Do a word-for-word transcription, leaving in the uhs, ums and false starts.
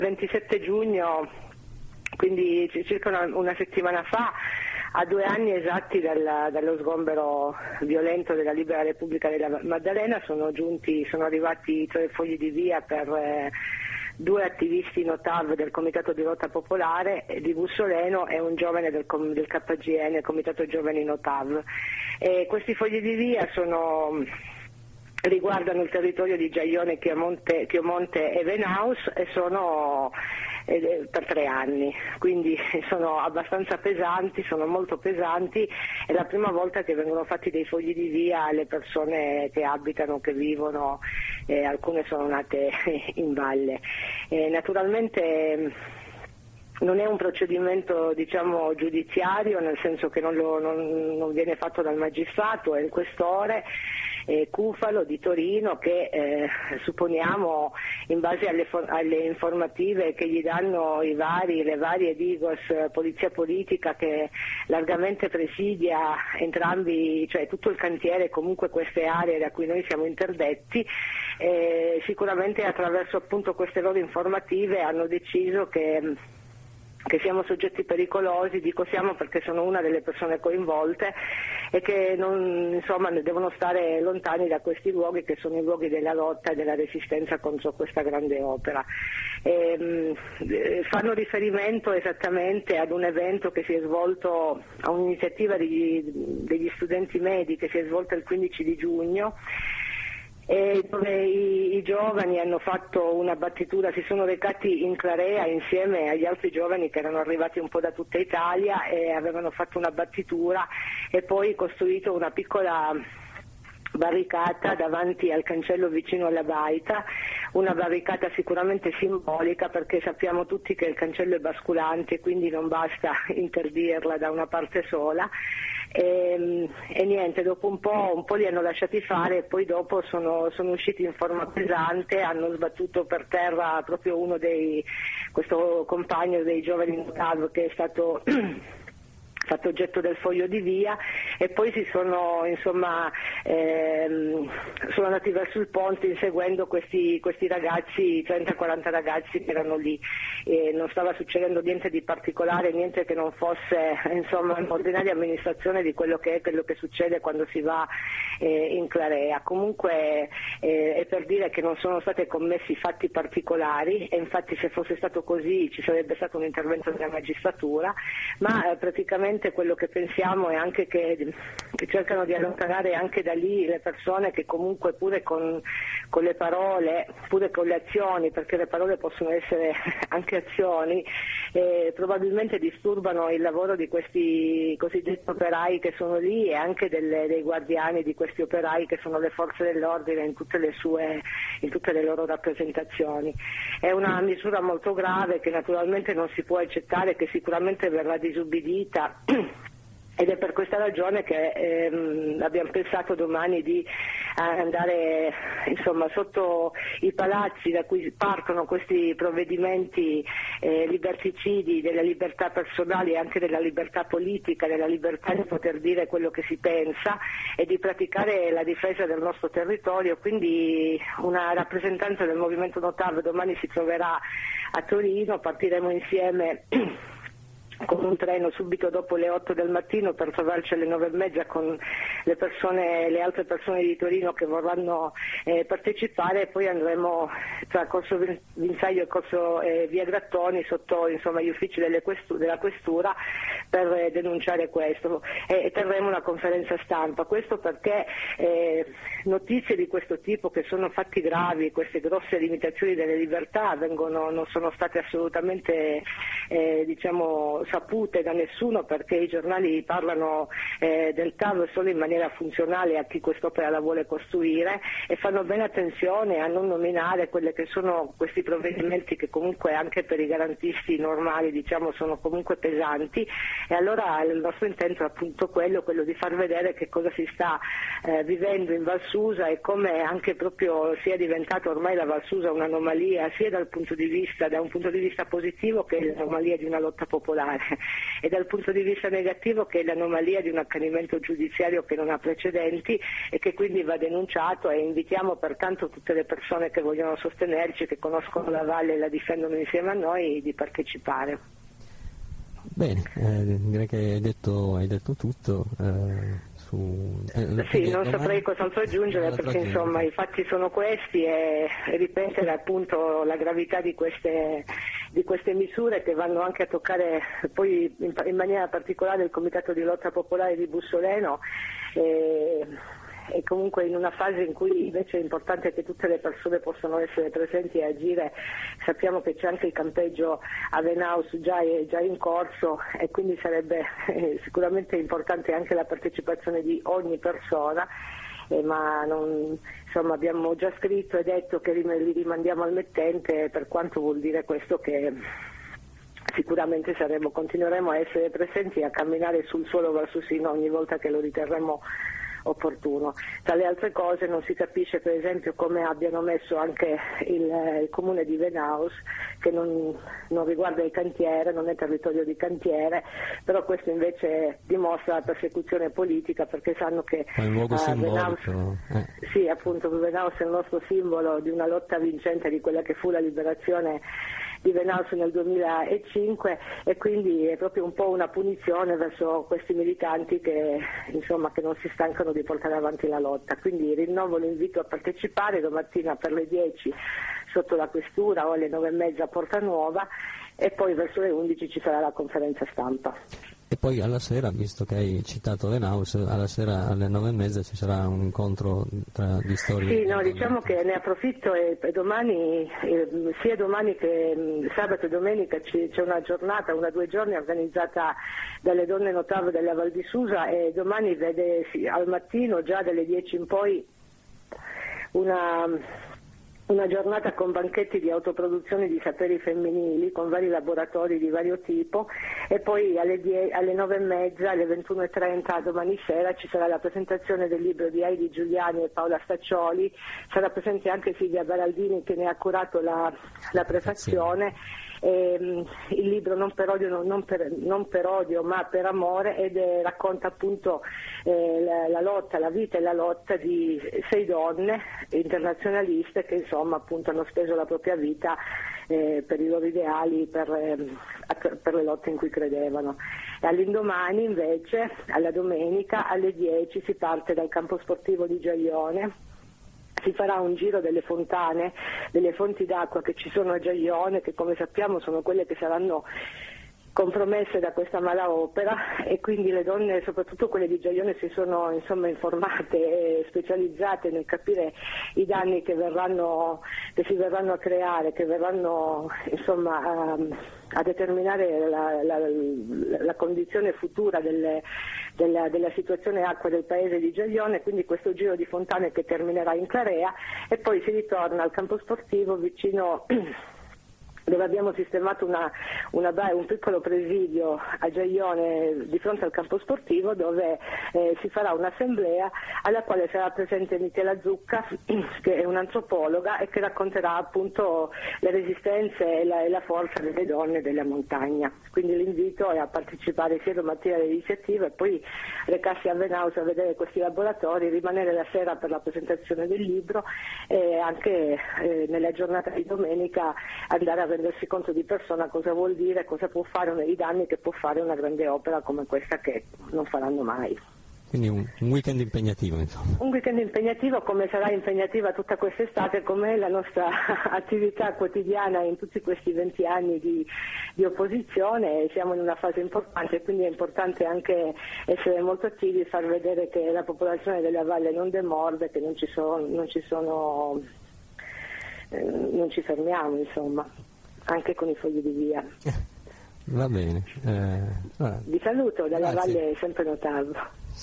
ventisette giugno, quindi circa una, una settimana fa, a due anni esatti dalla, dallo sgombero violento della Libera Repubblica della Maddalena, sono giunti, sono arrivati tre fogli di via per eh, due attivisti Notav del Comitato di Lotta Popolare di Bussoleno e un giovane del, del K G N, Comitato Giovani Notav. E questi fogli di via sono... riguardano il territorio di Giaione, Chiomonte, Chiomonte e Venaus e sono eh, per tre anni, quindi sono abbastanza pesanti, sono molto pesanti, è la prima volta che vengono fatti dei fogli di via alle persone che abitano, che vivono, eh, alcune sono nate in valle. Eh, naturalmente non è un procedimento, diciamo, giudiziario, nel senso che non, lo, non, non viene fatto dal magistrato, è il questore eh, Cufalo di Torino che eh, supponiamo, in base alle, alle informative che gli danno i vari, le varie Digos, Polizia Politica, che largamente presidia entrambi, cioè tutto il cantiere, comunque queste aree da cui noi siamo interdetti, eh, sicuramente attraverso appunto queste loro informative hanno deciso che che siamo soggetti pericolosi, dico siamo perché sono una delle persone coinvolte e che non, insomma, devono stare lontani da questi luoghi che sono i luoghi della lotta e della resistenza contro questa grande opera. E, mh, fanno riferimento esattamente ad un evento che si è svolto, a un'iniziativa degli, degli studenti medi che si è svolta il quindici di giugno, e dove i, i giovani hanno fatto una battitura, si sono recati in Clarea insieme agli altri giovani che erano arrivati un po' da tutta Italia e avevano fatto una battitura e poi costruito una piccola barricata davanti al cancello vicino alla baita, una barricata sicuramente simbolica perché sappiamo tutti che il cancello è basculante, quindi non basta interdirla da una parte sola. E, e niente, dopo un po', un po' li hanno lasciati fare e poi dopo sono, sono usciti in forma pesante, hanno sbattuto per terra proprio uno dei, questo compagno dei giovani Notav che è stato fatto oggetto del foglio di via, e poi si sono, insomma, ehm, sono andati verso il ponte inseguendo questi, questi ragazzi, trenta quaranta ragazzi che erano lì. E non stava succedendo niente di particolare, niente che non fosse, insomma, un'ordinaria amministrazione di quello che è quello che succede quando si va eh, in Clarea. Comunque eh, è per dire che non sono stati commessi fatti particolari, e infatti se fosse stato così ci sarebbe stato un intervento della magistratura, ma eh, praticamente quello che pensiamo è anche che, che cercano di allontanare anche da lì le persone che comunque pure con, con le parole, pure con le azioni, perché le parole possono essere anche azioni, eh, probabilmente disturbano il lavoro di questi cosiddetti operai che sono lì e anche delle, dei guardiani di questi operai che sono le forze dell'ordine in tutte le sue, in tutte le loro rappresentazioni. È una misura molto grave che naturalmente non si può accettare, che sicuramente verrà disubbidita. Ed è per questa ragione che ehm, abbiamo pensato domani di andare, insomma, sotto i palazzi da cui partono questi provvedimenti eh, liberticidi della libertà personale e anche della libertà politica, della libertà di poter dire quello che si pensa e di praticare la difesa del nostro territorio. Quindi una rappresentanza del movimento Notav domani si troverà a Torino, partiremo insieme con un treno subito dopo le otto del mattino per trovarci alle nove e mezza con le persone, le altre persone di Torino che vorranno eh, partecipare, e poi andremo tra Corso Vinzaglio e Corso eh, Via Grattoni sotto, insomma, gli uffici delle questu- della questura per eh, denunciare questo, e, e terremo una conferenza stampa. Questo perché eh, notizie di questo tipo, che sono fatti gravi, queste grosse limitazioni delle libertà, vengono, non sono state assolutamente eh, diciamo sapute da nessuno, perché i giornali parlano eh, del T A V solo in maniera funzionale a chi quest'opera la vuole costruire, e fanno bene attenzione a non nominare quelle che sono questi provvedimenti che comunque anche per i garantisti normali, diciamo, sono comunque pesanti. E allora il nostro intento è appunto quello, quello di far vedere che cosa si sta eh, vivendo in Val Susa e come anche proprio sia diventata ormai la Val Susa un'anomalia sia dal punto di vista, da un punto di vista positivo, che l'anomalia di una lotta popolare. e dal punto di vista negativo che è l'anomalia di un accanimento giudiziario che non ha precedenti e che quindi va denunciato, e invitiamo pertanto tutte le persone che vogliono sostenerci, che conoscono la Valle e la difendono insieme a noi, di partecipare. Bene, eh, direi che hai detto, hai detto tutto. Eh, su, eh, sì, non domani... saprei cos'altro aggiungere, perché aggiungere. insomma i fatti sono questi, e ripetere appunto la gravità di queste, di queste misure, che vanno anche a toccare poi in, in maniera particolare il Comitato di Lotta Popolare di Bussoleno. E, e comunque in una fase in cui invece è importante che tutte le persone possano essere presenti e agire. Sappiamo che c'è anche il campeggio a Venaus già, è, già in corso, e quindi sarebbe eh, sicuramente importante anche la partecipazione di ogni persona, eh, ma non, insomma, abbiamo già scritto e detto che li rimandiamo al mettente, per quanto vuol dire questo che sicuramente saremo, continueremo a essere presenti e a camminare sul suolo valsusino ogni volta che lo riterremo opportuno. Tra le altre cose non si capisce per esempio come abbiano messo anche il, il comune di Venaus, che non, non riguarda il cantiere, non è territorio di cantiere, però questo invece dimostra la persecuzione politica, perché sanno che è un luogo uh, simbolico. Venaus, eh. sì, appunto Venaus è il nostro simbolo di una lotta vincente, di quella che fu la liberazione di Venaus nel duemilacinque, e quindi è proprio un po' una punizione verso questi militanti che, insomma, che non si stancano di portare avanti la lotta. Quindi rinnovo l'invito a partecipare domattina per le dieci sotto la questura, o alle nove e mezza a Porta Nuova, e poi verso le undici ci sarà la conferenza stampa. E poi alla sera, visto che hai citato Venaus, alla sera alle nove e mezza ci sarà un incontro tra di storie. Sì, no, diciamo che ne approfitto, e, e domani, eh, sia domani che mh, sabato e domenica ci, c'è una giornata, una due giorni organizzata dalle donne Notav della Val di Susa, e domani vede sì, al mattino già dalle dieci in poi una... una giornata con banchetti di autoproduzione di saperi femminili, con vari laboratori di vario tipo, e poi alle, die- alle nove e mezza, alle ventuno e trenta domani sera ci sarà la presentazione del libro di Heidi Giuliani e Paola Staccioli. Sarà presente anche Silvia Baraldini, che ne ha curato la, la prefazione. E, um, il libro non per odio, non, non per, non per odio ma per amore, ed è, racconta appunto eh, la, la lotta, la vita e la lotta di sei donne internazionaliste che insomma appunto hanno speso la propria vita eh, per i loro ideali, per, eh, per le lotte in cui credevano. E all'indomani invece, alla domenica alle dieci, si parte dal campo sportivo di Giaione. Si farà un giro delle fontane, delle fonti d'acqua che ci sono a Giaione, che come sappiamo sono quelle che saranno compromesse da questa malaopera, e quindi le donne, soprattutto quelle di Giaione, si sono insomma informate e specializzate nel capire i danni che verranno, che si verranno a creare, che verranno insomma a, a determinare la, la, la condizione futura delle, della, della situazione acqua del paese di Giaione. Quindi questo giro di fontane che terminerà in Clarea, e poi si ritorna al campo sportivo vicino dove abbiamo sistemato una, una, un piccolo presidio a Giaione di fronte al campo sportivo, dove eh, si farà un'assemblea alla quale sarà presente Michela Zucca, che è un'antropologa e che racconterà appunto le resistenze e la, e la forza delle donne della montagna. Quindi l'invito è a partecipare sia domattina all'iniziativa, e poi recarsi a Venaus a vedere questi laboratori, rimanere la sera per la presentazione del libro, e anche eh, nella giornata di domenica andare a rendersi conto di persona cosa vuol dire, cosa può fare, i danni che può fare una grande opera come questa, che non faranno mai. Quindi un, un weekend impegnativo, insomma. Un weekend impegnativo, come sarà impegnativa tutta quest'estate, come è la nostra attività quotidiana in tutti questi venti anni di, di opposizione. Siamo in una fase importante, quindi è importante anche essere molto attivi e far vedere che la popolazione della Valle non demorde, che non ci sono, non ci sono eh, non ci fermiamo, insomma, anche con i fogli di via. Va bene. Eh, Vi saluto dalla Grazie. Valle sempre Notav.